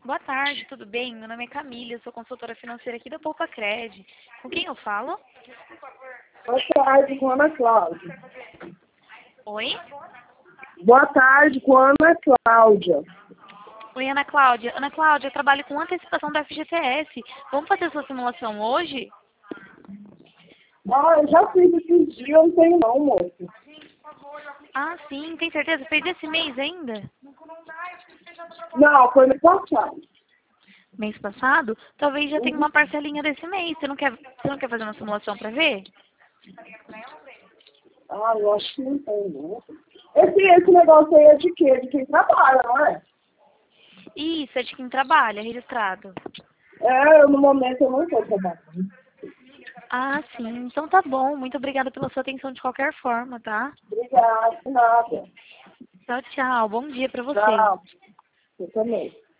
Boa tarde, tudo bem? Meu nome é Camila, eu sou consultora financeira aqui da Poupa-Cred. Com quem eu falo? Boa tarde, com Ana Cláudia. Oi? Boa tarde, com Ana Cláudia. Oi, Ana Cláudia. Ana Cláudia, eu trabalho com antecipação da FGTS. Vamos fazer sua simulação hoje? Ah, eu já fiz esses dias, não tenho não, moço. Ah, sim, tem certeza? Fez esse mês ainda? Não, foi no passado. Mês passado? Talvez já tenha uma parcelinha desse mês. Você não quer fazer uma simulação para ver? Ah, eu acho que não tem, não. Esse negócio aí é de quê? De quem trabalha, não é? Isso, é de quem trabalha, registrado. No momento eu não estou trabalhando. Ah, sim. Então tá bom. Muito obrigada pela sua atenção de qualquer forma, tá? Obrigada, nada. Tchau, tchau. Bom dia pra você. Tchau. Eu também.